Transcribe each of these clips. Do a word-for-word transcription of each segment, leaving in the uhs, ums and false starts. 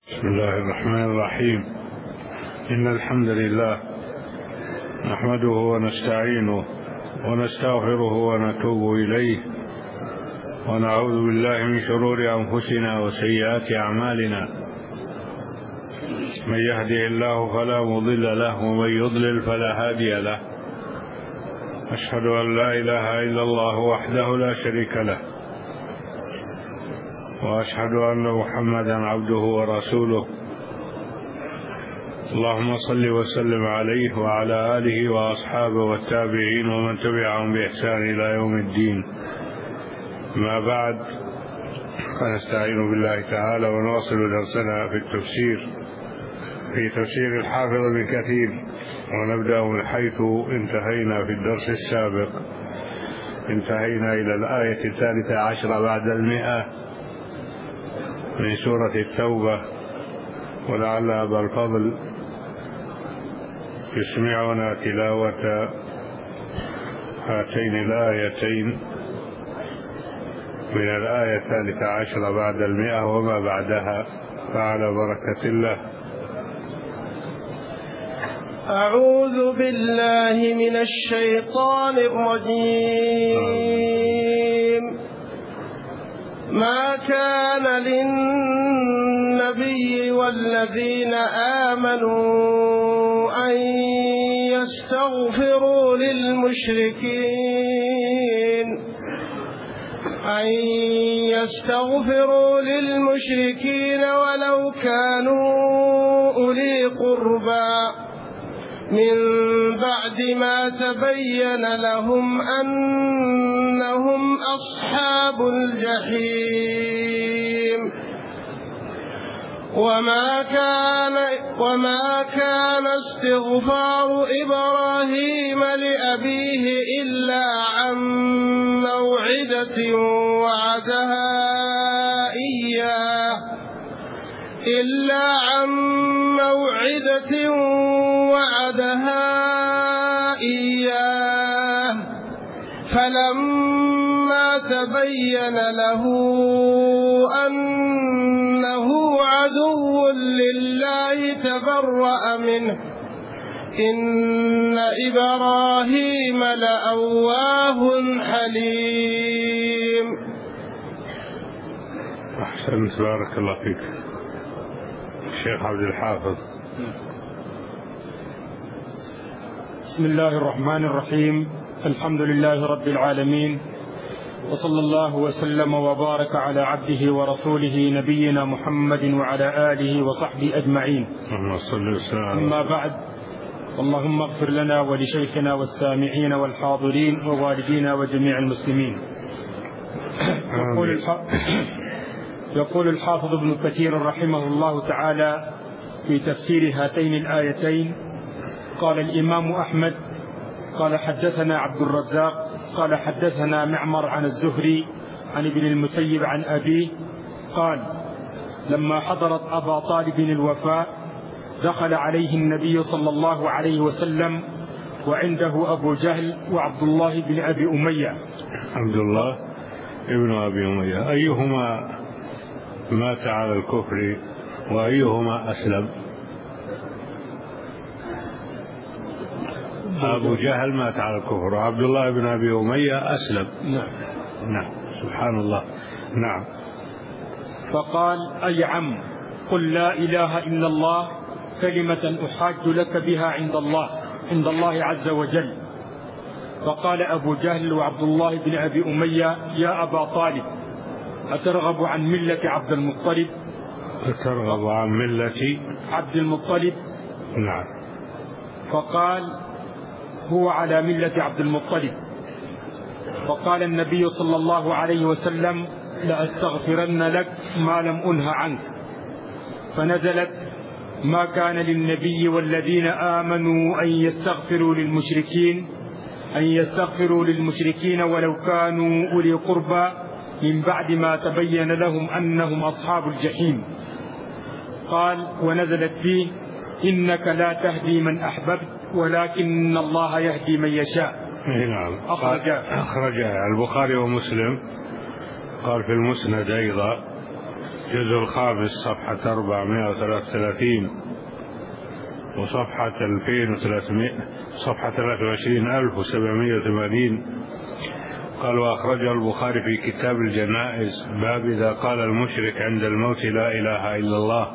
بسم الله الرحمن الرحيم. إن الحمد لله نحمده ونستعينه ونستغفره ونتوب إليه، ونعوذ بالله من شرور أنفسنا وسيئات أعمالنا. من يهده الله فلا مضل له ومن يضلل فلا هادي له. أشهد أن لا إله إلا الله وحده لا شريك له، وأشهد أن محمدا عبده ورسوله. اللهم صل وسلم عليه وعلى آله وأصحابه والتابعين ومن تبعهم بإحسان إلى يوم الدين. ما بعد، فنستعين بالله تعالى ونواصل درسنا في التفسير في تفسير الحافظ ابن كثير، ونبدأ من حيث انتهينا في الدرس السابق. انتهينا إلى الآية الثالثة عشرة بعد المئة من سورة التوبة، ولعل أبا الفضل يسمعنا تلاوة هاتين الآيتين من الآية الثالثة عشرة بعد المئة وما بعدها، فعلى بركة الله. أعوذ بالله من الشيطان الرجيم. ما كان للنبي والذين آمنوا أن يستغفروا للمشركين أن يستغفروا للمشركين ولو كانوا أولي قربى من بعد ما تبين لهم أنهم أصحاب الجحيم. وما كان وما كان استغفار إبراهيم لأبيه إلا عن موعدة وعدها إياه إلا عن موعدة وعدها إياه فلما تبين له أنه عدو لله تبرأ منه. إن إبراهيم لأواه حليم. أحسنت، بارك الله فيك الشيخ عبد الحافظ. بسم الله الرحمن الرحيم. الحمد لله رب العالمين، وصلى الله وسلم وبارك على عبده ورسوله نبينا محمد وعلى آله وصحبه أجمعين. أما بعد، اللهم اغفر لنا ولشيخنا والسامعين والحاضرين ووالدينا وجميع المسلمين. يقول الحافظ يقول الحافظ ابن كثير رحمه الله تعالى في تفسير هاتين الآيتين: قال الإمام أحمد قال حدثنا عبد الرزاق قال حدثنا معمر عن الزهري عن ابن المسيب عن أبيه قال: لما حضرت أبا طالب الوفاة دخل عليه النبي صلى الله عليه وسلم وعنده أبو جهل وعبد الله بن أبي أمية. عبد الله ابن أبي أمية، أيهما مات على الكفر وأيهما أسلم؟ أبو جهل مات على الكفر، وعبد الله بن أبي أمية أسلم. نعم نعم سبحان الله. نعم. فقال: أي عم، قل لا إله إلا الله كلمة أحاج لك بها عند الله عند الله عز وجل. فقال أبو جهل وعبد الله بن أبي أمية: يا أبا طالب، أترغب عن ملة عبد المطلب؟ أترغب عن ملة عبد المطلب؟ نعم. فقال: هو على ملة عبد المطلب. فقال النبي صلى الله عليه وسلم: لأستغفرن لك ما لم أنه عنك. فنزلت: ما كان للنبي والذين آمنوا أن يستغفروا للمشركين أن يستغفروا للمشركين ولو كانوا أولي قربى من بعد ما تبين لهم أنهم أصحاب الجحيم. قال: ونزلت فيه: إنك لا تهدي من أحببت ولكن الله يهدي من يشاء. نعم. أخرجه أخرجه البخاري ومسلم. قال في المسند أيضا: الجزء الخامس صفحة أربعمائة وثلاثة وثلاثين وصفحة ألفين وثلاثمائة صفحة ثلاثة وعشرين ألف وسبعمائة وثمانين. قال: وأخرجه البخاري في كتاب الجنائز باب إذا قال المشرك عند الموت لا إله إلا الله.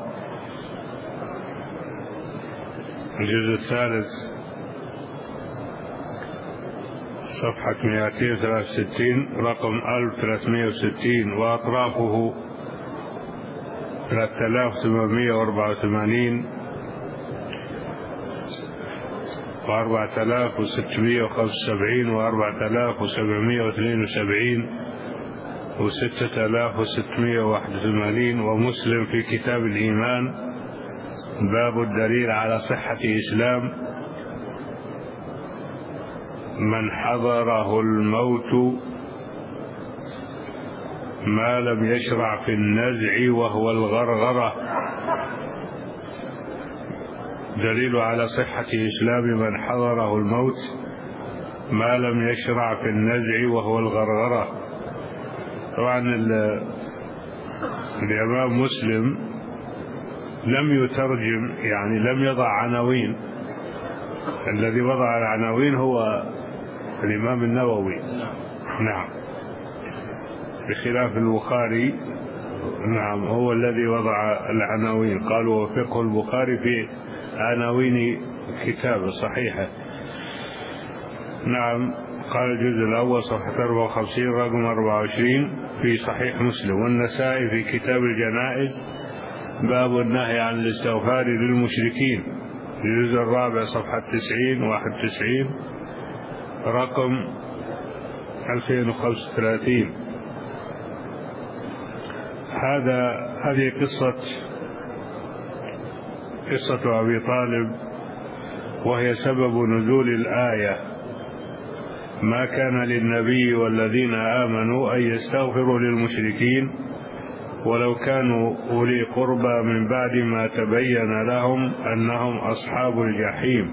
الجزء الثالث صفحة مئتين وثلاثة وستين رقم ألف وثلاثمائة وستين وأطرافه ثلاثة آلاف وثمانمائة وأربعة وثمانين وأربعة آلاف وستمائة وخمسة وسبعين وأربعة آلاف وسبعمائة واثنين وسبعين وستة آلاف وستمائة وواحد وثمانين. ومسلم في كتاب الإيمان باب الدليل على صحة إسلام من حضره الموت ما لم يشرع في النزع وهو الغرغرة. دليل على صحة إسلام من حضره الموت ما لم يشرع في النزع وهو الغرغرة. طبعا الإمام مسلم لم يترجم، يعني لم يضع عناوين. الذي وضع العناوين هو الإمام النووي. نعم، بخلاف البخاري. نعم، هو الذي وضع العناوين. قالوا وفقه البخاري في عناوين كتابه صحيحة. نعم. قال الجزء الأول صفحة أربعة وخمسين رقم أربعة وعشرين في صحيح مسلم. والنسائي في كتاب الجنائز باب النهي عن الاستغفار للمشركين، الجزء الرابع صفحة تسعين واحد وتسعين رقم ألفين وخمسة وثلاثين. هذا هذه قصة قصة أبي طالب، وهي سبب نزول الآية: ما كان للنبي والذين آمنوا أن يستغفروا للمشركين ولو كانوا أولي قربى من بعد ما تبين لهم أنهم أصحاب الجحيم.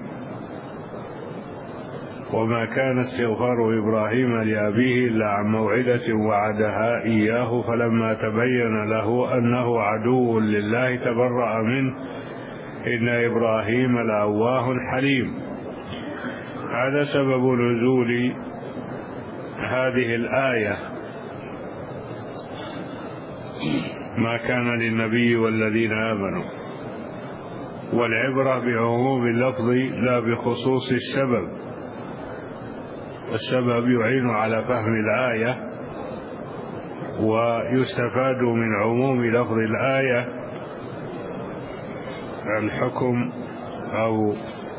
وما كان استغفار إبراهيم لأبيه إلا عن موعدة وعدها إياه فلما تبين له أنه عدو لله تبرأ منه إن إبراهيم لأواه حليم. هذا سبب نزول هذه الآية: ما كان للنبي والذين آمنوا. والعبرة بعموم اللفظ لا بخصوص السبب. السبب يعين على فهم الآية، ويستفاد من عموم لفظ الآية الحكم أو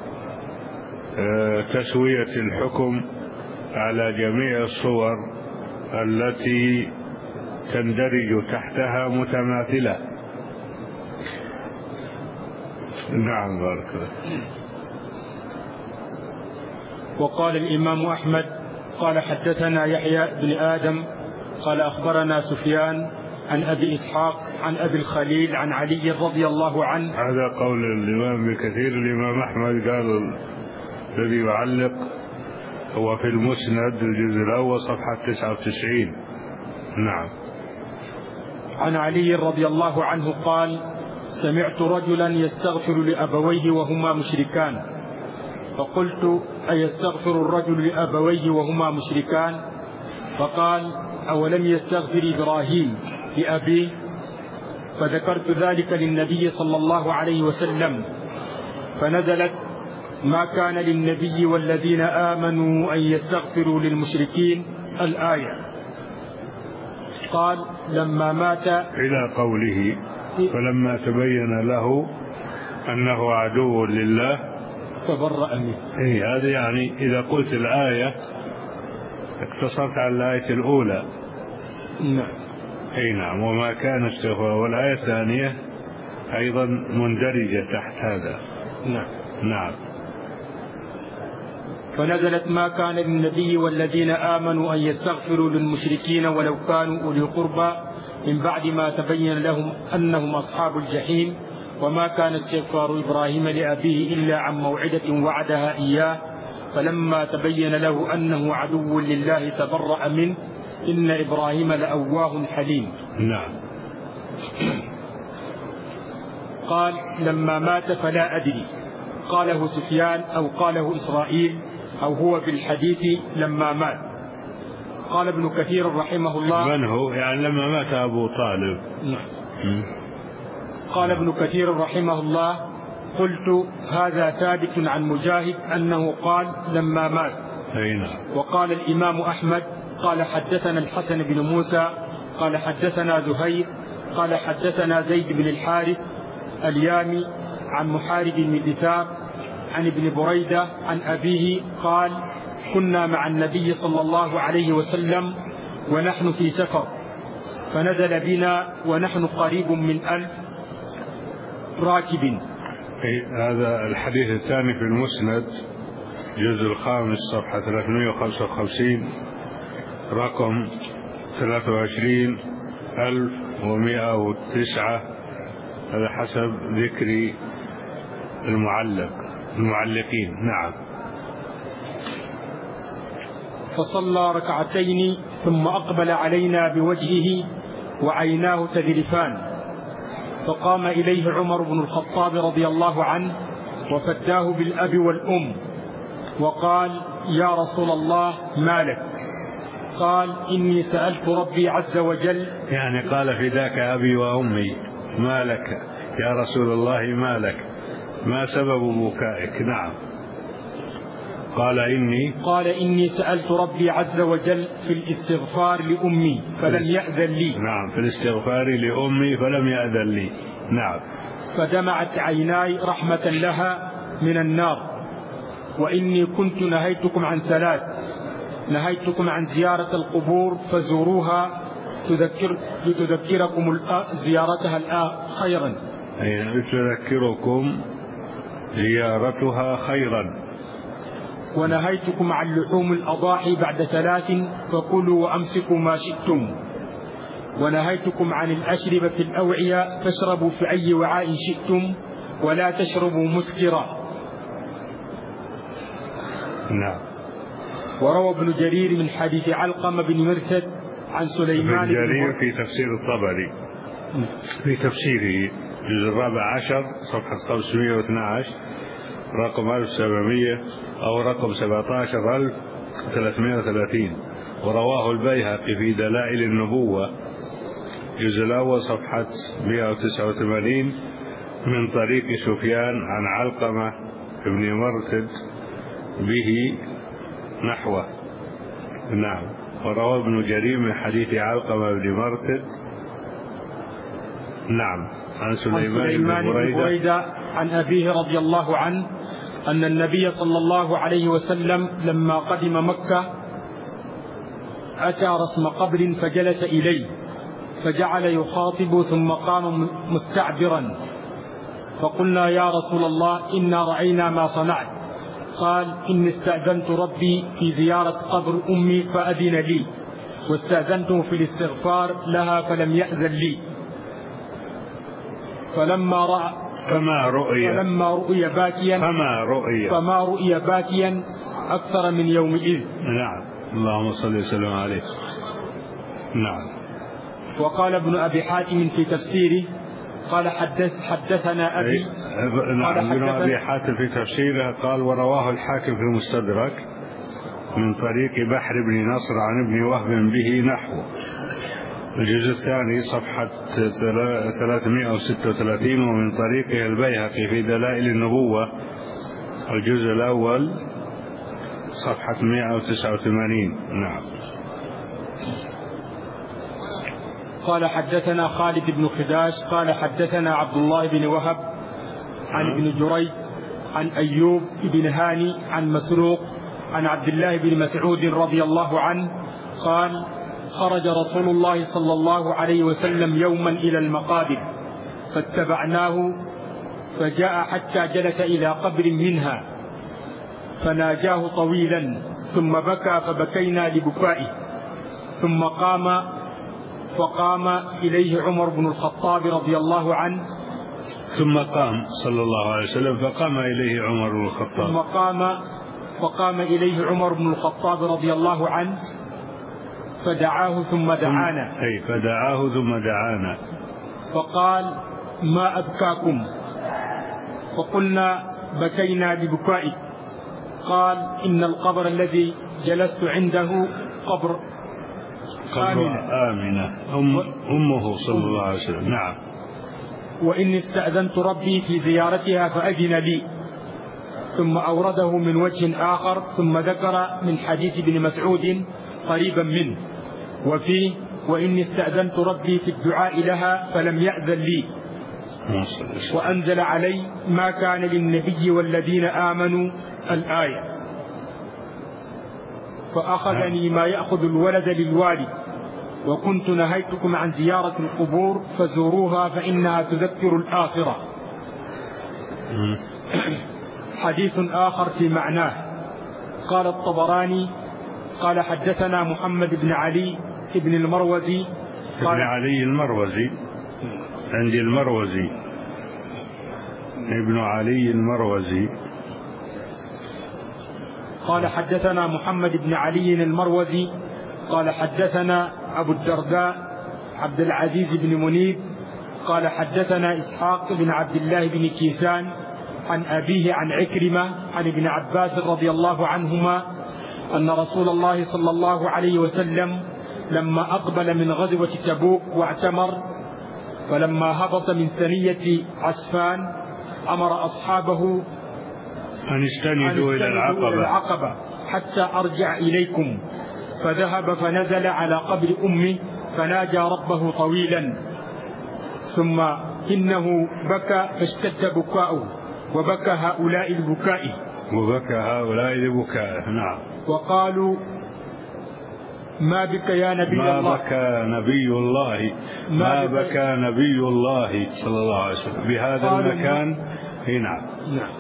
تسوية الحكم على جميع الصور التي تندرج تحتها متماثلة. نعم، بارك الله. وقال الإمام أحمد قال حدثنا يحيى بن آدم قال أخبرنا سفيان عن أبي إسحاق عن أبي الخليل عن علي رضي الله عنه. هذا قول الإمام بكثير. الإمام أحمد قال الذي يعلق هو في المسند الجزء الأول صفحة تسعة وتسعين. نعم. عن علي رضي الله عنه قال: سمعت رجلا يستغفر لأبويه وهما مشركان، فقلت: أيستغفر الرجل لأبويه وهما مشركان؟ فقال: أولم يستغفر إبراهيم لأبيه؟ فذكرت ذلك للنبي صلى الله عليه وسلم، فنزلت: ما كان للنبي والذين آمنوا أن يستغفروا للمشركين، الآية. قال: لما مات إلى قوله فلما تبين له أنه عدو لله تبرأ منه. إيه، هذا يعني إذا قلت الآية اقتصرت على الآية الأولى. نعم. أي نعم. وما كان استغفار. والآية الثانية أيضا مندرجة تحت هذا. نعم. نعم. فنزلت: ما كان للنبي والذين آمنوا أن يستغفروا للمشركين ولو كانوا أولي قربى من بعد ما تبين لهم أنهم أصحاب الجحيم. وما كان استغفار إبراهيم لأبيه إلا عن موعدة وعدها إياه فلما تبين له أنه عدو لله تبرأ منه إن إبراهيم لأواه حليم. نعم. قال لما مات فلا أدري، قاله سفيان أو قاله إسرائيل أو هو في الحديث لما مات. قال ابن كثير رحمه الله من هو يعني لما مات أبو طالب. نعم. قال ابن كثير رحمه الله قلت هذا ثابت عن مجاهد أنه قال لما مات. وقال الإمام أحمد قال حدثنا الحسن بن موسى قال حدثنا زهير قال حدثنا زيد بن الحارث اليامي عن محارب بن دثار عن ابن بريدة عن أبيه قال كنا مع النبي صلى الله عليه وسلم ونحن في سفر فنزل بنا ونحن قريب من ألف راكب. هذا الحديث الثاني في المسند الجزء الخامس صفحة ثلاثمائة وخمسة وخمسين رقم ثلاثة وعشرين ألف ومائة وتسعة، هذا حسب ذكر المعلق المعلقين. نعم. فصلى ركعتين ثم أقبل علينا بوجهه وعيناه تذرفان، فقام إليه عمر بن الخطاب رضي الله عنه وفداه بالأب والأم وقال يا رسول الله ما لك؟ قال إني سألت ربي عز وجل، يعني قال فداك أبي وأمي ما لك يا رسول الله ما لك، ما سبب بكائك؟ نعم. قال إني قال إني سألت ربي عز وجل في الاستغفار لأمي فلم يأذن لي. نعم، في الاستغفار لأمي فلم يأذن لي. نعم. فدمعت عيناي رحمة لها من النار. وإني كنت نهيتكم عن ثلاث، نهيتكم عن زيارة القبور فزوروها تذكر تذكركم زيارتها الآن خيرا. أي تذكركم زيارتها خيرا. ونهيتكم عن لحوم الأضاحي بعد ثلاث فكلوا وأمسكوا ما شئتم. ونهيتكم عن الأشربة في الأوعية فاشربوا في أي وعاء شئتم ولا تشربوا مسكرا. نعم. وروى ابن جرير من حديث علقمة بن مرثد عن سليمان بن جرير في تفسير الطبري في تفسيره الجزء الرابع عشر صفحة خمسمائة واثني عشر رقم ألف وسبعمائة أو رقم سبعة عشر ألف وثلاثمائة وثلاثين. ورواه البيهقي في دلائل النبوة الجزء الأول صفحة مائة وتسعة وثمانين من طريق سفيان عن علقمة بن مرثد به نحوه. نعم. وروى ابن جرير من حديث علقمة بن مرثد نعم عن سليمان بن بريدة عن أبيه رضي الله عنه أن النبي صلى الله عليه وسلم لما قدم مكة أتى رسم قبر فجلس إليه فجعل يخاطب ثم قام مستعبرا، فقلنا يا رسول الله إنا رأينا ما صنعت. قال إني استأذنت ربي في زيارة قبر أمي فأذن لي، واستأذنته في الاستغفار لها فلم يأذن لي. فلما رأى فما رؤي فلما رؤي باكيا فما رؤي فما رؤي باكيا أكثر من يومئذ. نعم. اللهم صل وسلم عليه. نعم. وقال ابن أبي حاتم في تفسيره قال حدث حدثنا أبي. نعم. ابن أبي حاتم في تفسيره قال ورواه الحاكم في المستدرك من طريق بحر بن نصر عن ابن وهب به نحوه الجزء الثاني صفحة ثلاثمائة وستة وثلاثين. ومن طريقه البيهقي في دلائل النبوة الجزء الأول صفحة مائة وتسعة وثمانين. نعم. قال حدثنا خالد بن خداش قال حدثنا عبد الله بن وهب عن ابن جريج عن أيوب بن هاني عن مسروق عن عبد الله بن مسعود رضي الله عنه قال خرج رسول الله صلى الله عليه وسلم يوما إلى المقابر فاتبعناه فجاء حتى جلس إلى قبر منها فناجاه طويلا ثم بكى فبكينا لبكائه ثم قام فقام إليه عمر بن الخطاب رضي الله عنه ثم قام صلى الله عليه وسلم فقام إليه عمر بن الخطاب ثم قام فقام إليه عمر بن الخطاب رضي الله عنه فدعاه ثم دعانا أي فدعاه ثم دعانا فقال ما أبكاكم؟ فقلنا بكينا ببكائك. قال إن القبر الذي جلست عنده قبر آمنة, آمنة أم أمه صلى الله عليه وسلم. نعم. وإني استأذنت ربي في زيارتها فأذن لي. ثم أورده من وجه آخر ثم ذكر من حديث ابن مسعود قريبا منه وفيه وإني استأذنت ربي في الدعاء لها فلم يأذن لي، وأنزل علي ما كان للنبي والذين آمنوا الآية، فأخذني ما يأخذ الولد للوالد، وكنت نهيتكم عن زيارة القبور فزوروها فإنها تذكر الآخرة. حديث آخر في معناه. قال الطبراني قال حدثنا محمد بن علي ابن المروزي ابن علي المروزي عندي المروزي ابن علي المروزي قال حدثنا محمد بن علي المروزي قال حدثنا أبو الدرداء عبد العزيز بن منيب قال حدثنا إسحاق بن عبد الله بن كيسان عن أبيه عن عكرمة عن ابن عباس رضي الله عنهما أن رسول الله صلى الله عليه وسلم لما أقبل من غزوة تبوك واعتمر، فلما هبط من ثنية عسفان أمر أصحابه أن يستندوا إلى العقبة. العقبة حتى أرجع إليكم، فذهب فنزل على قبر أمه فناجى ربه طويلا، ثم إنه بكى فاشتد بكاؤه وبكى هؤلاء البكاء وبكى هؤلاء البكاء. نعم. وقالوا ما بك يا نبي ما الله بكى نبي الله ما بكى نبي الله صلى الله عليه وسلم بهذا المكان. نعم. نعم.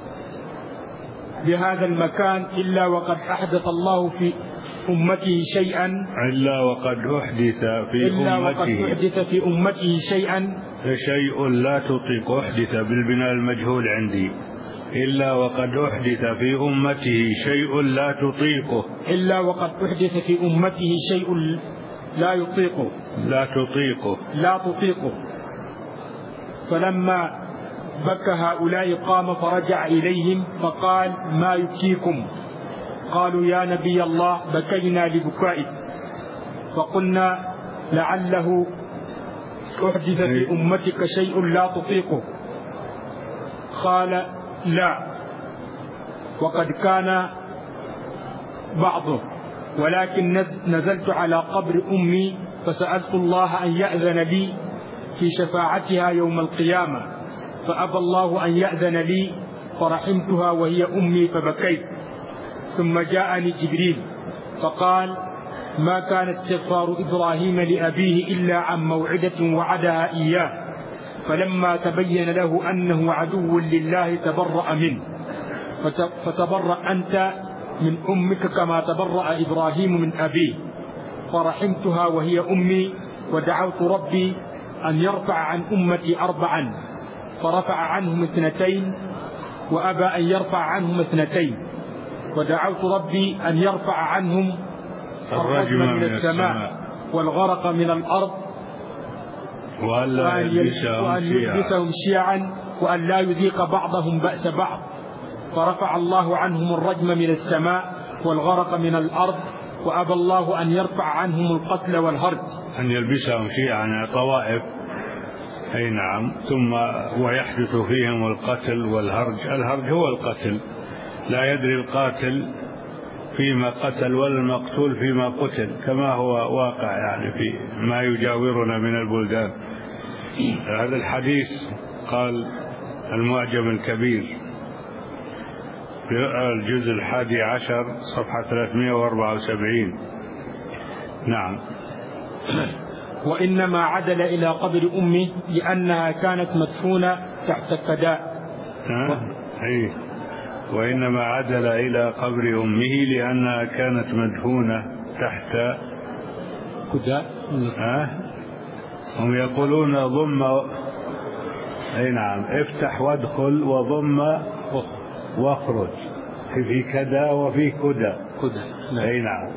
بهذا المكان إلا وقد أحدث الله في أمته شيئا إلا وقد أحدث في إلا أمته وقد أحدث في أمته شيئا شيء لا تطيق. أحدث بالبناء المجهول عندي إلا وقد أحدث في أمته شيء لا تطيقه إلا وقد أحدث في أمته شيء لا يطيقه لا تطيقه لا تطيقه فلما بكى هؤلاء قام فرجع إليهم فقال ما يبكيكم؟ قالوا يا نبي الله بكينا لبكائك. فقلنا لعله أحدث في أمتك شيء لا تطيقه. قال لا، وقد كان بعضه، ولكن نزلت على قبر أمي فسألت الله أن يأذن لي في شفاعتها يوم القيامة، فأبى الله أن يأذن لي فرحمتها وهي أمي فبكيت. ثم جاءني جبريل فقال ما كان استغفار إبراهيم لأبيه إلا عن موعدة وعدها إياه، فلما تبين له أنه عدو لله تبرأ منه، فتبرأ أنت من أمك كما تبرأ إبراهيم من أبيه، فرحمتها وهي أمي، ودعوت ربي أن يرفع عن أمتي أربعا، فرفع عنهم اثنتين وأبى أن يرفع عنهم اثنتين، ودعوت ربي أن يرفع عنهم الرجم من السماء والغرق من الأرض، وأن يلبسهم شيعا وأن لا يذيق بعضهم بأس بعض، فرفع الله عنهم الرجم من السماء والغرق من الأرض، وأبى الله أن يرفع عنهم القتل والهرج. أن يلبسهم شيعا طوائف. أي نعم. ثم ويحدث فيهم القتل والهرج. الهرج هو القتل، لا يدري القاتل فيما قتل ولا المقتول فيما قتل، كما هو واقع يعني في ما يجاورنا من البلدان. هذا الحديث قال المعجم الكبير في الجزء الحادي عشر صفحة ثلاثمائة وأربعة وسبعين. نعم. وإنما عدل إلى قبر أمه لأنها كانت مدفونة تحت الكداء. أي وإنما عدل إلى قبر أمه لأنها كانت مدفونة تحت كداء. أه؟ هم يقولون ضم. أي نعم. افتح وادخل وضم واخرج، في كدا وفي كدا. كدا. أي نعم.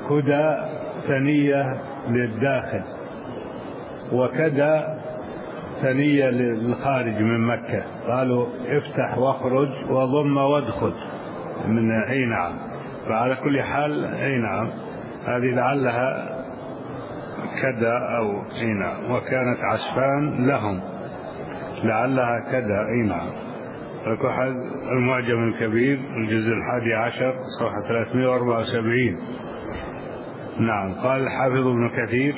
كدا ثنية للداخل، وكدا ثنية للخارج من مكة، قالوا افتح واخرج وضم وادخل من أي نعم. فعلى كل حال أي نعم هذه لعلها كذا أو أي نعم. وكانت عسفان لهم لعلها كذا أي نعم. الكحل المعجم الكبير الجزء الحادي عشر صفحة ثلاثمائة وأربعة وسبعين. نعم. قال الحافظ ابن كثير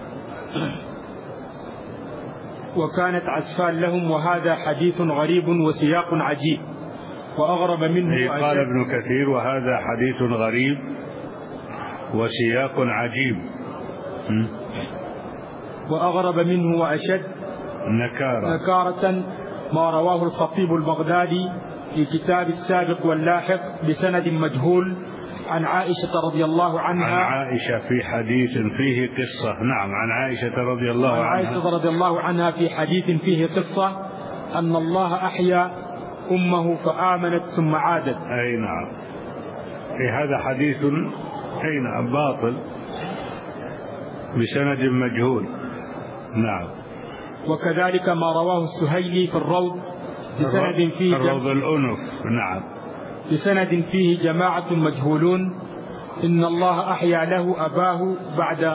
وكانت عسفان لهم وهذا حديث غريب وسياق عجيب وأغرب منه. قال ابن كثير وهذا حديث غريب وسياق عجيب وأغرب منه وأشد نكارة, نكارة ما رواه الخطيب البغدادي في كتاب السابق واللاحق بسند مجهول عن عائشة رضي الله عنها. عن عائشة في حديث فيه قصة. نعم. عن عائشة رضي الله عنها. عن عائشة رضي الله عنها في حديث فيه قصة أن الله أحيا أمه فآمنت ثم عادت. أي نعم. في هذا حديث أي نعم باطل بسند مجهول. نعم. وكذلك ما رواه السهيلي في الروض بسند فيه الروض الأنف. نعم. بسند فيه جماعة مجهولون إن الله أحيا له أباه بعد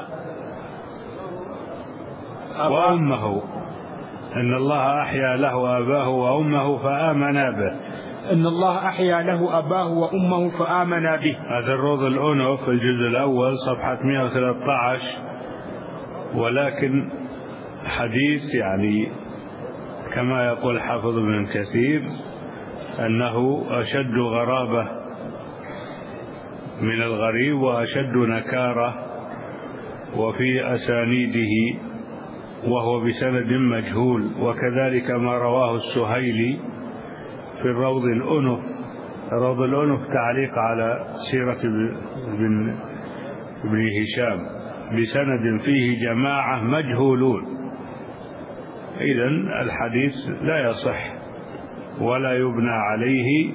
أباه وأمه إن الله أحيا له أباه وأمه فآمنا به. إن الله أحيا له أباه وأمه فآمنا به. هذا الروض الأنف في الجزء الأول صفحة مئة وثلاثة عشر. ولكن حديث يعني كما يقول حافظ ابن كثير أنه أشد غرابة من الغريب وأشد نكارة وفي أسانيده وهو بسند مجهول. وكذلك ما رواه السهيلي في الروض الأنف. الروض الأنف تعليق على سيرة ابن ابن هشام بسند فيه جماعة مجهولون. إذن الحديث لا يصح ولا يبنى عليه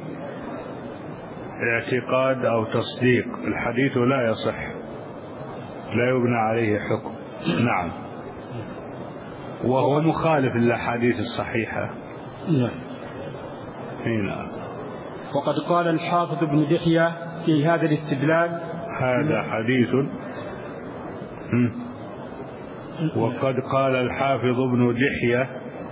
اعتقاد أو تصديق. الحديث لا يصح لا يبنى عليه حكم. نعم. وهو مخالف للأحاديث الصحيحة. نعم. نعم. وقد قال الحافظ ابن دحية في هذا الاستدلال هذا حديث. وقد قال الحافظ ابن دحية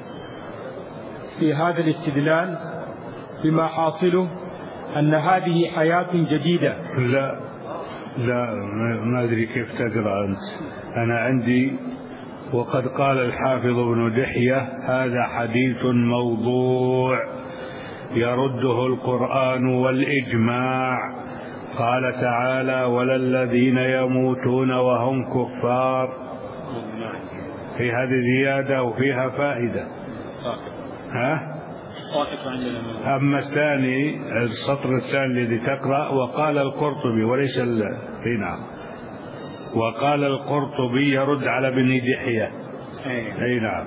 في هذا الاستدلال بما حاصله أن هذه حياة جديدة. لا لا ما أدري كيف تقرأ أنت. أنا عندي وقد قال الحافظ ابن دحية هذا حديث موضوع يرده القرآن والإجماع. قال تعالى ولا الذين يموتون وهم كفار. في هذه زيادة وفيها فائدة. ها؟ أما الثاني السطر الثاني الذي تقرأ وقال القرطبي وليس في نعم وقال القرطبي يرد على ابن دحية. أي نعم.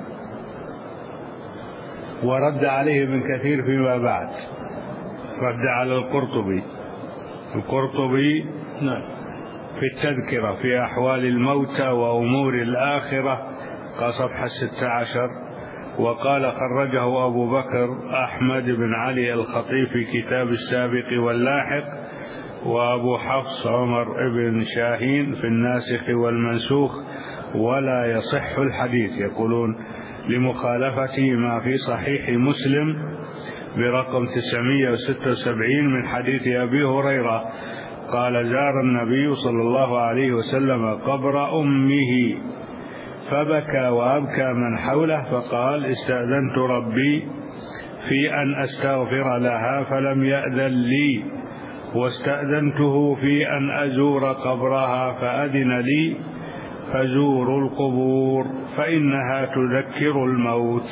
ورد عليه ابن كثير فيما بعد. رد على القرطبي. القرطبي نعم في التذكرة في أحوال الموتى وأمور الآخرة قال صفحة ستة عشر. وقال خرجه أبو بكر أحمد بن علي الخطيب في كتاب السابق واللاحق وأبو حفص عمر بن شاهين في الناسخ والمنسوخ ولا يصح الحديث. يقولون لمخالفته ما في صحيح مسلم برقم تسعمائة وستة وسبعين من حديث أبي هريرة قال زار النبي صلى الله عليه وسلم قبر أمه فبكى وأبكى من حوله فقال استأذنت ربي في أن أستغفر لها فلم يأذن لي واستأذنته في أن أزور قبرها فأذن لي فزوروا القبور فإنها تذكر الموت.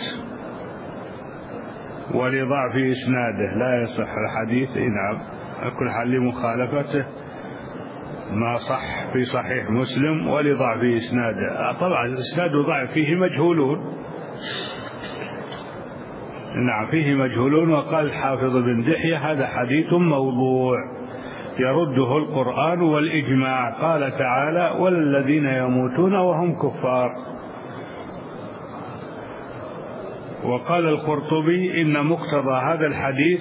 ولضعف إسناده لا يصح الحديث. نعم. أكل حل مخالفته ما صح في صحيح مسلم ولضعف إسناده. طبعا إسناده ضعف فيه مجهولون. نعم فيه مجهولون. وقال الحافظ بن دحية هذا حديث موضوع يرده القرآن والإجماع. قال تعالى والذين يموتون وهم كفار. وقال القرطبي إن مقتضى هذا الحديث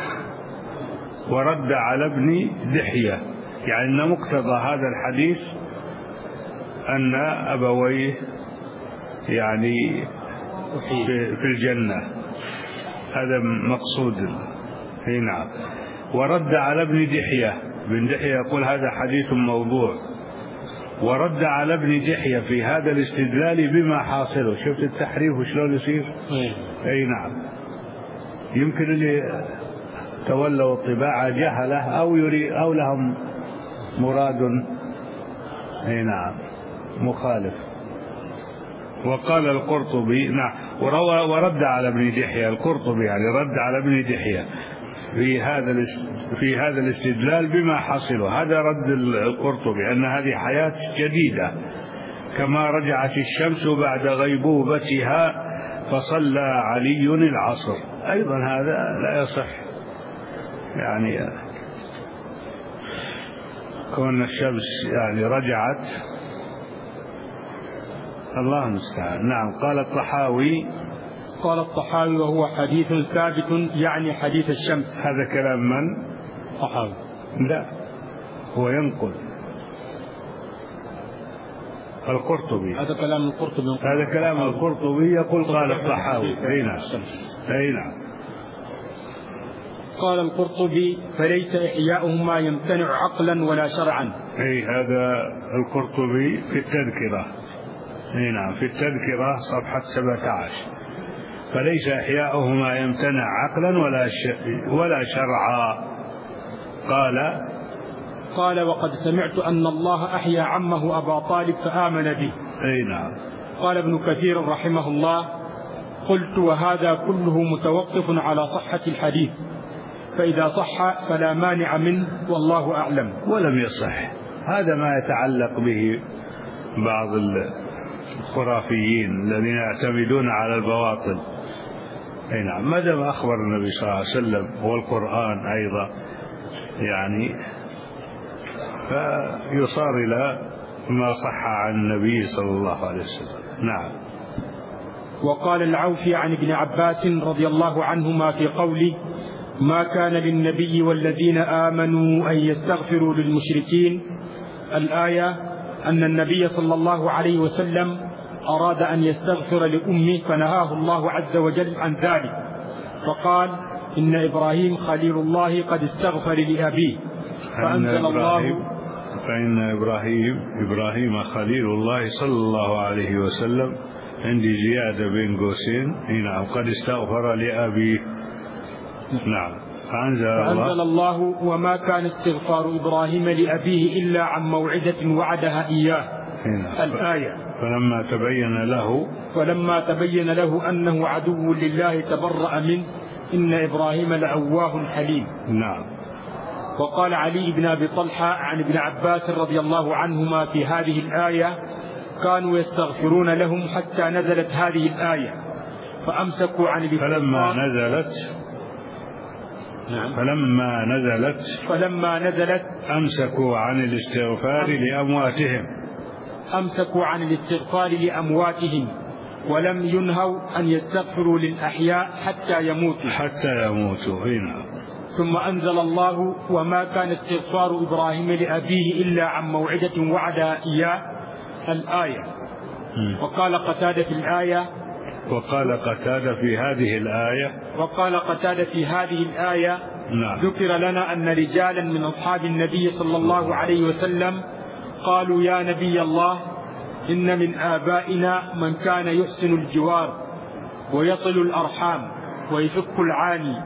ورد على ابن دحية، يعني أن مقتضى هذا الحديث أن أبويه يعني في الجنة، هذا مقصود. نعم. ورد على ابن دحية، ابن دحية يقول هذا حديث موضوع، ورد على ابن دحية في هذا الاستدلال بما حاصله. شفت التحريف وشلون يصير؟ أي نعم. يمكن اللي تولوا الطباعة جهلة أو يري أو لهم مراد أي نعم مخالف. وقال القرطبي نعم وروى ورد على ابن دحية، القرطبي يعني رد على ابن دحية في هذا في هذا الاستدلال بما حصله. هذا رد القرطبي أن هذه حياة جديدة، كما رجعت الشمس بعد غيبوبتها فصلى علي العصر. أيضا هذا لا يصح، يعني كون الشمس يعني رجعت، الله المستعان. نعم. قال الطحاوي قال الطحاوي وهو حديث ثابت، يعني حديث الشمس. هذا كلام من؟ الطحاوي. لا، هو ينقل القرطبي. هذا كلام القرطبي. هذا كلام القرطبي يقول قال الطحاوي. أي نعم. أي نعم. قال القرطبي فليس إحياؤهما يمتنع عقلا ولا شرعا. أي هذا القرطبي في التذكرة. أي نعم، في التذكرة صفحة سبعة عشر. فليس إحياؤهما يمتنع عقلا ولا ولا شرعا. قال قال وقد سمعت أن الله أحيا عمه أبا طالب فآمن به. أي نعم. قال ابن كثير رحمه الله قلت وهذا كله متوقف على صحة الحديث، فإذا صح فلا مانع منه والله أعلم. ولم يصح، هذا ما يتعلق به بعض الخرافيين الذين يعتمدون على البواطل. أي نعم. ما دام أخبر النبي صلى الله عليه وسلم والقرآن أيضا يعني فيصار إلى ما صح عن النبي صلى الله عليه وسلم. نعم. وقال العوفي عن ابن عباس رضي الله عنهما في قوله ما كان للنبي والذين آمنوا أن يستغفروا للمشركين، الآية أن النبي صلى الله عليه وسلم أراد أن يستغفر لأمه فنهاه الله عز وجل عن ذلك، فقال إن إبراهيم خليل الله قد استغفر لأبيه، فأنزل الله فإن إبراهيم إبراهيم خليل الله صلى الله عليه وسلم، عندي زيادة بين قوسين. نعم. قد استغفر لأبيه. نعم. فأنزل الله, فأنزل الله وما كان استغفار إبراهيم لأبيه إلا عن موعدة وعدها إياه. الآية. فلما تبين له فلما تبين له أنه عدو لله تبرأ منه إن إبراهيم لأواه حليم. نعم. وقال علي بن أبي طلحة عن ابن عباس رضي الله عنهما في هذه الآية كانوا يستغفرون لهم حتى نزلت هذه الآية فأمسكوا عن الاستغفار. فلما نزلت نعم. فلما نزلت فلما نزلت أمسكوا عن الاستغفار لأمواتهم أمسكوا عن الاستغفار لأمواتهم ولم ينهوا أن يستغفروا للأحياء حتى يموتوا حتى يموتوا. هنا. ثم أنزل الله وما كان استغفار إبراهيم لأبيه إلا عن موعدة وعدها إياه. الآية. م. وقال قتادة في الآية وقال قتادة في هذه الآية وقال قتادة في هذه الآية نعم. ذكر لنا أن رجالا من أصحاب النبي صلى الله عليه وسلم قالوا يا نبي الله إن من آبائنا من كان يحسن الجوار ويصل الأرحام ويفك العاني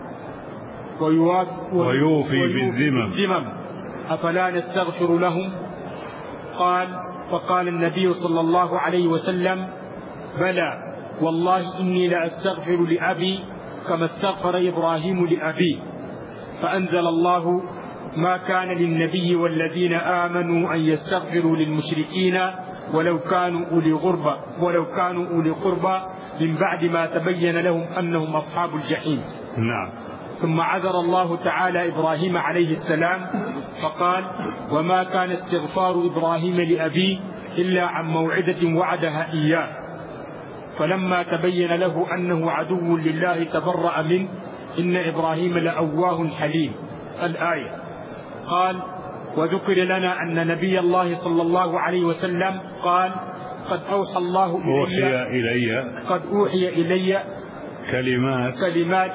ويوفي بالذمم أفلا نستغفر لهم؟ قال فقال النبي صلى الله عليه وسلم بلى والله إني لأستغفر لأبي كما استغفر إبراهيم لأبيه. فأنزل الله ما كان للنبي والذين آمنوا أن يستغفروا للمشركين ولو كانوا أولي قربى ولو كانوا أولي قربى من بعد ما تبين لهم أنهم أصحاب الجحيم. نعم. ثم عذر الله تعالى إبراهيم عليه السلام فقال وما كان استغفار إبراهيم لأبيه إلا عن موعدة وعدها إياه. فلما تبين له أنه عدو لله تبرأ منه. إن إبراهيم لأواه حليم. الآية. قال: وذكر لنا أن نبي الله صلى الله عليه وسلم قال: قد أوحى الله أوحي إلي قد أوحي إلي كلمات كلمات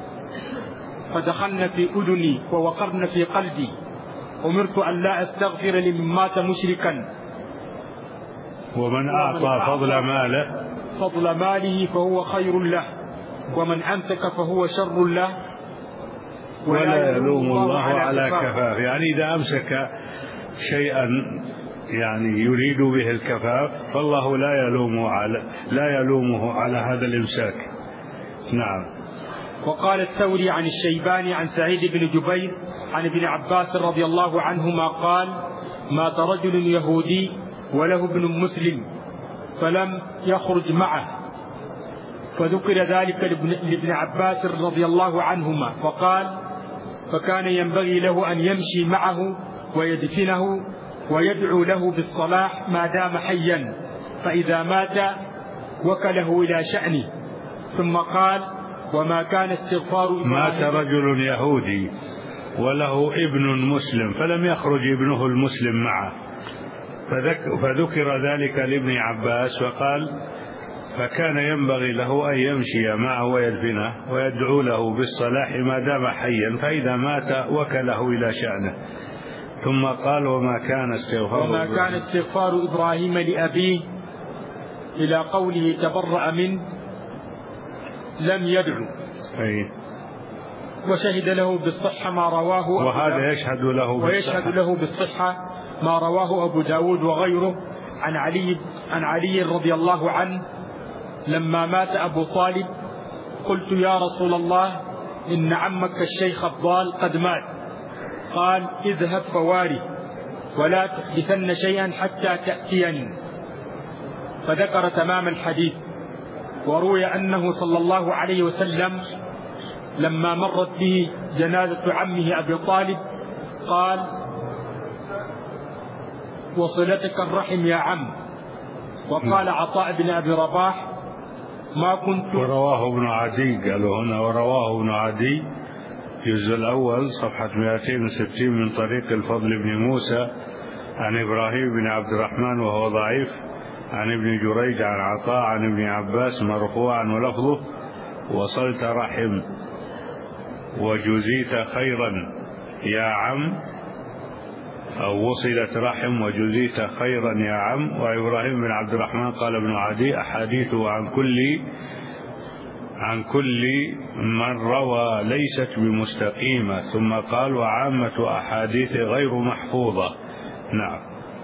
فدخلن في أذني ووقرن في قلبي، أمرت أن لا أستغفر لمن مات مشركا، ومن أعطى فضل ماله فضل ماله فهو خير له، ومن أمسك فهو شر له، ولا يلوم الله على كفاف. يعني إذا أمسك شيئا يعني يريد به الكفاف فالله لا يلومه على لا يلومه على هذا الإمساك. نعم. وقال الثوري عن الشيباني عن سعيد بن جبير عن ابن عباس رضي الله عنهما قال: مات رجل يهودي وله ابن مسلم فلم يخرج معه، فذكر ذلك لابن عباس رضي الله عنهما فقال: فكان ينبغي له أن يمشي معه ويدفنه ويدعو له بالصلاح ما دام حيا، فإذا مات وكله إلى شأنه. ثم قال: وما كان استغفار إبراهيم. مات رجل يهودي وله ابن مسلم فلم يخرج ابنه المسلم معه، فذكر ذلك لابن عباس وقال: فكان ينبغي له أن يمشي معه ويدفنه ويدعو له بالصلاح ما دام حيا، فإذا مات وكله إلى شأنه. ثم قال: وما كان استغفار وما كان استغفار إبراهيم لأبيه إلى قوله تبرأ منه لم يدعو. أي. وشهد له بالصحة ما رواه، وهذا يشهد له ويشهد له بالصحة ما رواه أبو داود وغيره عن علي عن علي رضي الله عنه: لما مات أبو طالب قلت: يا رسول الله، إن عمك الشيخ الضال قد مات. قال: اذهب فواره ولا تحدثن شيئا حتى تأتيني. فذكر تمام الحديث. وروي أنه صلى الله عليه وسلم لما مرت به جنازة عمه أبي طالب قال: وصلتك الرحم يا عم. وقال عطاء بن أبي رباح: ما كنت. ورواه ابن عدي، قالوا هنا ورواه ابن عدي الجزء الأول صفحة مئتين وستين من طريق الفضل بن موسى عن إبراهيم بن عبد الرحمن وهو ضعيف، عن ابن جريج عن عطاء عن ابن عباس مرفوعا ولفظه: وصلت رحم وجزيت خيرا يا عم، أو وصلت رحم وجزيت خيرا يا عم. وإبراهيم بن عبد الرحمن قال ابن عدي: أحاديثه عن كل عن كل من روى ليست بمستقيمة. ثم قال: وعامة أحاديث غير محفوظة. نعم.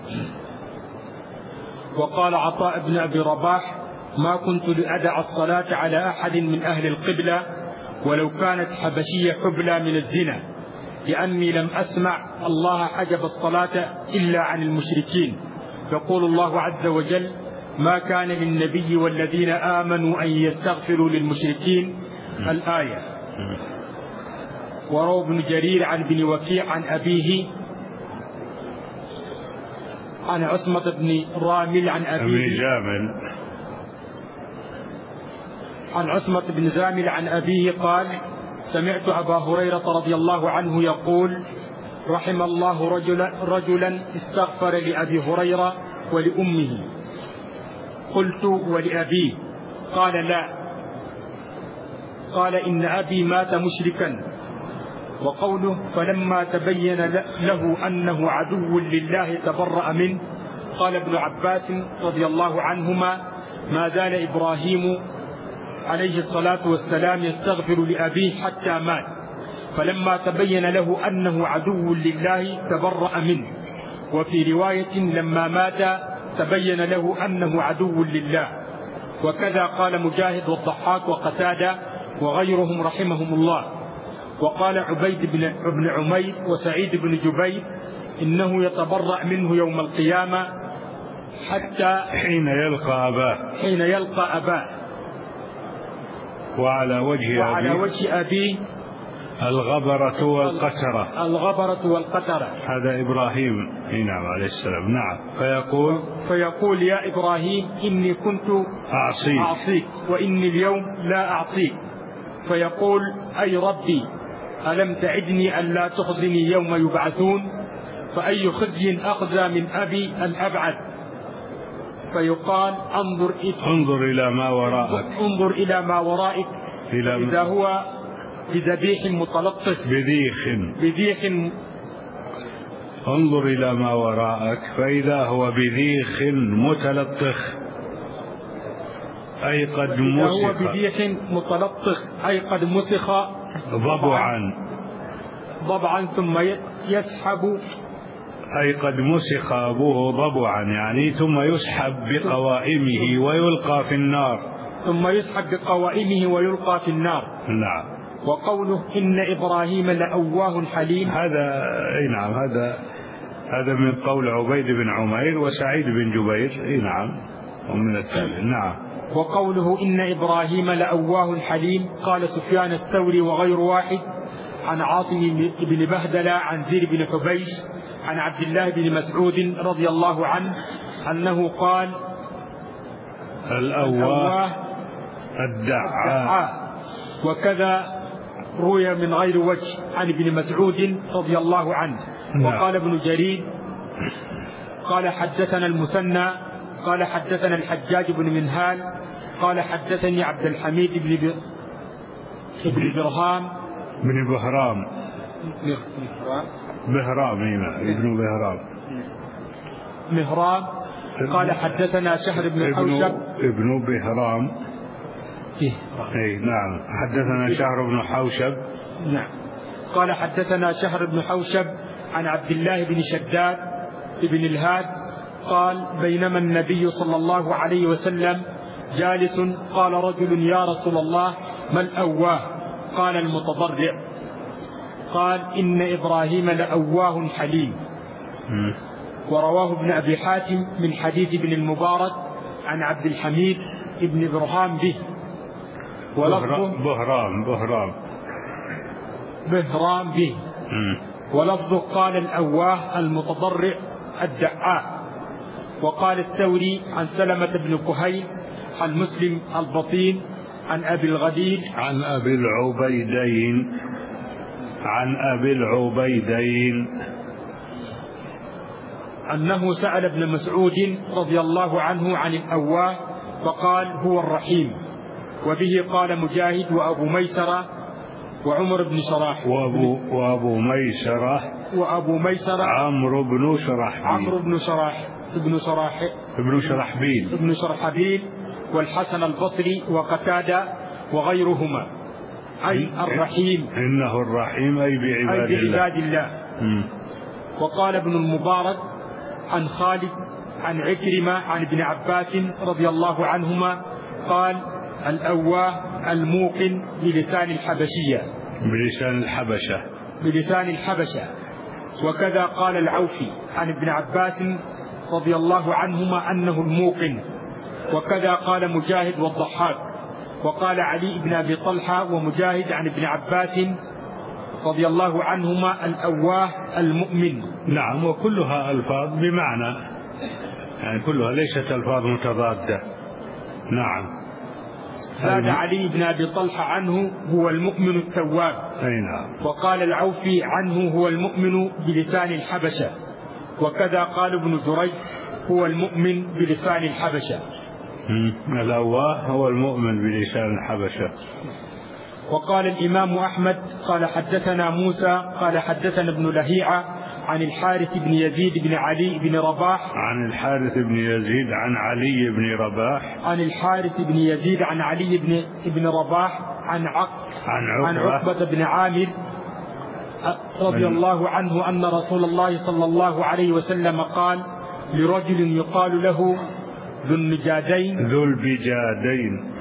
وقال عطاء بن أبي رباح: ما كنت لأدع الصلاة على أحد من أهل القبلة ولو كانت حبشية حبلى من الزنا، لأني لم أسمع الله حجب الصلاة إلا عن المشركين. يقول الله عز وجل: ما كان للنبي والذين آمنوا أن يستغفروا للمشركين. الآية. وروى ابن جرير عن بن وكيع عن أبيه عن عصمة بن رامل عن أبيه عن عصمة بن زامل عن أبيه قال: سمعت أبا هريرة رضي الله عنه يقول: رحم الله رجلا, رجلا استغفر لأبي هريرة ولأمه. قلت: ولأبيه؟ قال: لا. قال: إن أبي مات مشركا. وقوله: فلما تبين له أنه عدو لله تبرأ منه. قال ابن عباس رضي الله عنهما: ما زال إبراهيم عليه الصلاة والسلام يستغفر لأبيه حتى مات، فلما تبين له أنه عدو لله تبرأ منه. وفي رواية: لما مات تبين له أنه عدو لله. وكذا قال مجاهد والضحاك وقتادة وغيرهم رحمهم الله. وقال عبيد بن عمير وسعيد بن جبير: إنه يتبرأ منه يوم القيامة حتى حين يلقى أباه حين يلقى أباه وعلى وجه وعلى وجه أبيه الغبرة والقترة. الغبرة والقترة. هذا إبراهيم نعم عليه السلام. نعم. فيقول فيقول يا إبراهيم إني كنت أعصيك, أعصيك وإني اليوم لا أعصيك. فيقول أي ربي ألم تعدني أن لا تخزني يوم يبعثون؟ فأي خزي أخزى من أبي الأبعد. فيقال انظر انظر إلى ما وراءك انظر إلى ما ورائك إذا هو بذبيح متلطخ بذيخ بذيخ انظر إلى ما وراءك فإذا هو بذيخ متلطخ أي قد مسخ. هو بذيخ متلطخ أي قد مسخ ضبعا ضبعا ثم يسحب أي قد مسخ أبوه ضبعا يعني ثم يسحب بقوائمه ويلقى في النار. ثم يسحب بقوائمه ويلقى في النار. نعم. وقوله إن إبراهيم لأواه حليم هذا أي نعم هذا هذا من قول عبيد بن عمير وسعيد بن جبير. أي نعم ومن التابعين. نعم. وقوله إن إبراهيم لأواه حليم قال سفيان الثوري وغير واحد عن عاصم بن بهدلة عن زيد بن حبيش عن عبد الله بن مسعود رضي الله عنه أنه قال الأواه الدعاء. وكذا روي من غير وجه عن ابن مسعود رضي الله عنه. وقال ابن جرير قال حدثنا المثنى قال حدثنا الحجاج بن منهال قال حدثني عبد الحميد بن ابن برهام بن بهرام بهرام ابن بهرام مهرام قال حدثنا شهر بن حوشب ابن بهرام. اي نعم. حدثنا شهر بن حوشب. نعم. قال حدثنا شهر بن حوشب عن عبد الله بن شداد بن الهاد قال بينما النبي صلى الله عليه وسلم جالس قال رجل يا رسول الله ما الأواه؟ قال المتضرع. قال إن إبراهيم لأواه حليم. ورواه ابن أبي حاتم من حديث ابن المبارك عن عبد الحميد ابن برهام به ولفظه بهرام بهرام بهرام به ولفظه قال الأواه المتضرع الدعاء. وقال الثوري عن سلمة بن كهيل عن مسلم البطين عن أبي الغدير عن أبي العبيدين عن أبي العبيدين أنه سأل ابن مسعود رضي الله عنه عن الأواه فقال هو الرحيم. وبه قال مجاهد وأبو ميسرة وعمر بن شراح وأبو, وأبو ميسرة وأبو ميسرة عمرو بن شرحبيل عمرو بن شراح ابن شراح ابن شرحبيل ابن شرحبيل والحسن البصري وقتادة وغيرهما أي الرحيم إنه الرحيم أي بعباد, أي بعباد الله, الله. م. وقال ابن المبارك عن خالد عن عكرمة عن ابن عباس رضي الله عنهما قال الأواه الموقن بلسان الحبشية بلسان الحبشة بلسان الحبشة. وكذا قال العوفي عن ابن عباس رضي الله عنهما أنه الموقن. وكذا قال مجاهد والضحاك. وقال علي بن أبي طلحة ومجاهد عن ابن عباس رضي الله عنهما الأواه المؤمن. نعم. وكلها ألفاظ بمعنى يعني كلها ليست ألفاظ متضادة. نعم. زاد علي بن أبي طلحة عنه هو المؤمن التواب. أي نعم. وقال العوفي عنه هو المؤمن بلسان الحبشة. وكذا قال ابن جريج هو المؤمن بلسان الحبشة. الأواه هو المؤمن بلسان الحبشة. وقال الإمام أحمد قال حدثنا موسى قال حدثنا ابن لهيعة عن الحارث بن يزيد بن علي بن رباح عن الحارث بن يزيد عن علي بن رباح عن الحارث بن يزيد عن علي بن ابن رباح عن عق عن, عن عقبة بن عامر رضي الله عنه أن رسول الله صلى الله عليه وسلم قال لرجل يقال له ذو النجادين ذو البجادين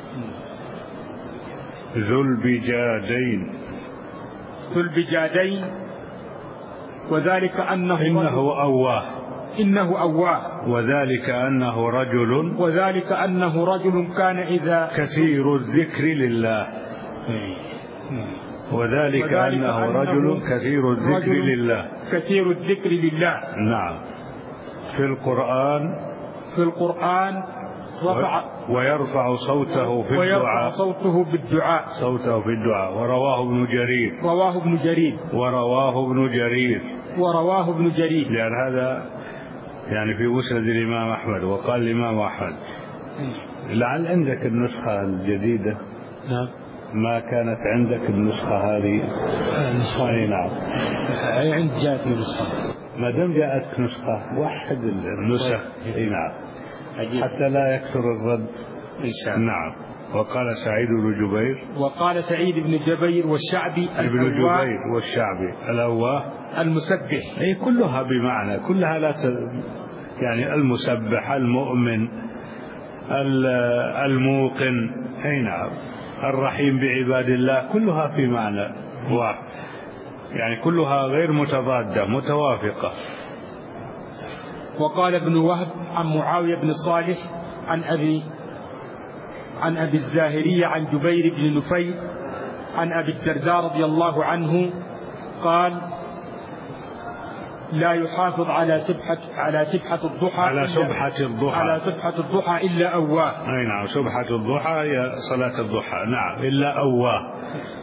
ذو البجادين ذو البجادين وذلك أنه إنه أواه إنه أواه وذلك أنه رجل وذلك أنه رجل كان إذا كثير الذكر لله وذلك, وذلك أنه رجل كثير الذكر رجل لله كثير الذكر لله. نعم. في القرآن في القرآن رفع ويرفع صوته في ويرفع الدعاء صوته بالدعاء صوته في الدعاء ورواه ابن جرير رواه ابن جرير ورواه ابن جرير ورواه ابن جرير لأن هذا يعني في مسند الإمام أحمد. وقال الإمام أحمد لعل عندك النسخة الجديدة. نعم. ما كانت عندك النسخة هذه؟ النسخة. أي نعم. أي عند جاءتني نسخة. ما دام جاءتك نسخة وحد النسخ. أي نعم. حتى لا يكثر الرد إن شاء الله. نعم. وقال سعيد بن جبير وقال سعيد بن جبير والشعبي ابن جبير والشعبي الأواه المسبح. أي كلها بمعنى كلها لا ت... يعني المسبح المؤمن الموقن. أي نعم. الرحيم بعباد الله كلها في معنى واحد يعني كلها غير متضادة متوافقة. وقال ابن وهب عن معاوية بن صالح عن أبي عن أبي الزاهرية عن جبير بن نفيل عن أبي الدرداء رضي الله عنه قال لا يحافظ على سبحة على سبحة الضحى على سبحة الضحى على سبحة الضحى إلا أواه. أي نعم. سبحة الضحى هي صلاة الضحى. نعم. إلا أواه.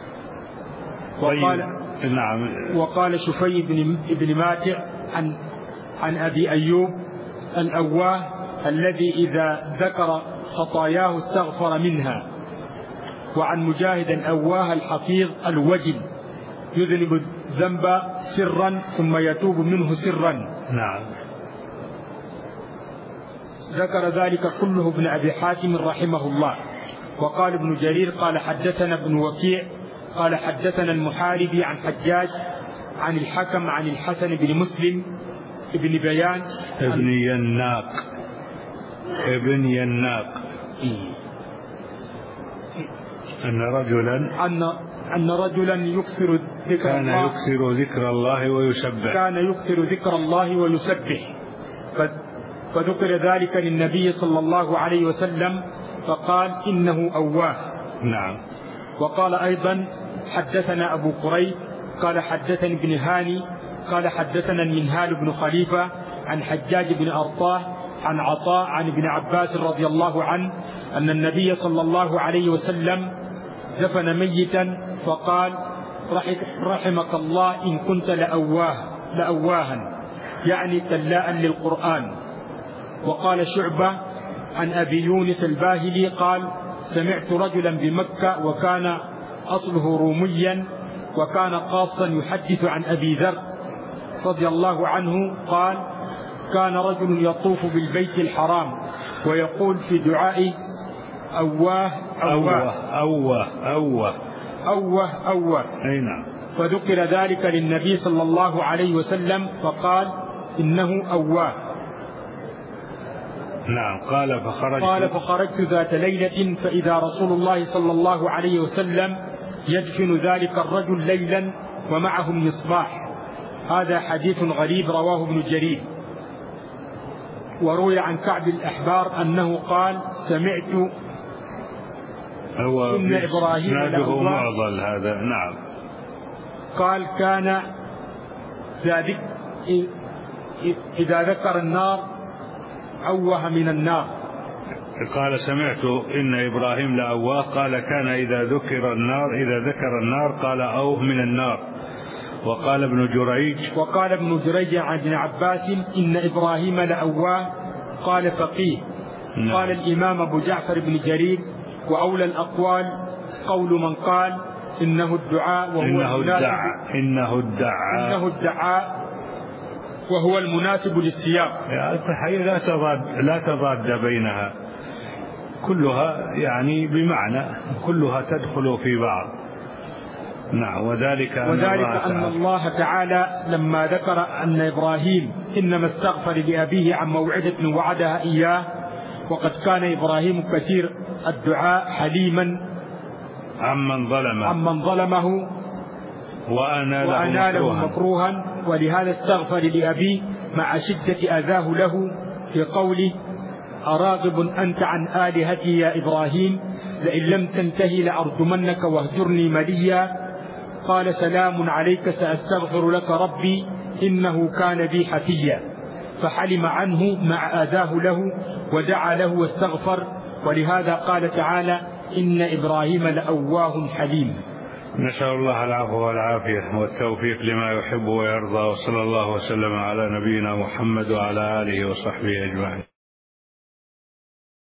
وقال نعم. وقال شفي بن ابن ماتع عن عن أبي أيوب الأواه الذي إذا ذكر خطاياه استغفر منها. وعن مجاهد الأواه الحفيظ الوجل يذنب الذنب سرا ثم يتوب منه سرا. نعم. ذكر ذلك كله ابن أبي حاتم رحمه الله. وقال ابن جرير قال حدثنا ابن وكيع قال حدثنا المحاربي عن حجاج عن الحكم عن الحسن بن مسلم ابن بيان ابن يناق ابن يناق أن رجلا أن أن رجلا يكثر ذكر كان الله يكثر ذكر الله ويسبح كان يكثر ذكر الله ويسبح فذكر ذلك للنبي صلى الله عليه وسلم فقال إنه أواه. نعم. وقال أيضا حدثنا أبو قريب قال حدثني ابن هاني قال حدثنا المنهال بن خليفة عن حجاج بن أرطاه عن عطاء عن ابن عباس رضي الله عنه أن النبي صلى الله عليه وسلم دفن ميتا فقال رحمك الله إن كنت لأواه لأواها يعني تلاء للقرآن. وقال شعبة عن أبي يونس الباهلي قال سمعت رجلا بمكة وكان أصله روميا وكان قاصا يحدث عن أبي ذر رضي الله عنه قال كان رجل يطوف بالبيت الحرام ويقول في دعائه أواه أواه أواه أواه أواه أواه. أي نعم. فذكر ذلك للنبي صلى الله عليه وسلم فقال إنه أواه. نعم. قال فخرجت قال فخرجت ذات ليلة فإذا رسول الله صلى الله عليه وسلم يدفن ذلك الرجل ليلا ومعه مصباح. هذا حديث غريب رواه ابن جرير. وروي عن كعب الأحبار أنه قال سمعت هو إن إبراهيم إسناده معضل هذا. نعم. قال كان ذلك إذا ذكر النار أوه من النار. قال سمعت إن إبراهيم لأواه قال كان إذا ذكر النار إذا ذكر النار قال أوه من النار. وقال ابن جريج وقال ابن جريج عن ابن عباس إن إبراهيم لأواه قال فقيه. نعم. قال الإمام أبو جعفر بن جرير وأولى الأقوال قول من قال إنه الدعاء وهو إنه الدعاء إنه الدعاء إنه الدعاء وهو المناسب للسياق. يعني لا تضاد لا تضاد بينها كلها يعني بمعنى كلها تدخل في بعض. نعم. وذلك أن, وذلك الله, أن الله تعالى لما ذكر أن إبراهيم إنما استغفر لأبيه عن موعدة وعدها إياه وقد كان إبراهيم كثير الدعاء حليما عمن ظلمه عمن ظلمه وأناله مكروها ولهذا استغفر لأبيه مع شدة أذاه له في قوله أراغب أنت عن آلهتي يا إبراهيم لئن لم تنتهي لأرجمنك واهجرني مليا قال سلام عليك سأستغفر لك ربي إنه كان بي حفيا، فحلم عنه مع آذاه له ودعا له واستغفر. ولهذا قال تعالى إن إبراهيم لأواه حليم. نسأل الله العفو والعافية والتوفيق لما يحب ويرضى، وصلى الله وسلم على نبينا محمد وعلى آله وصحبه أجمعين.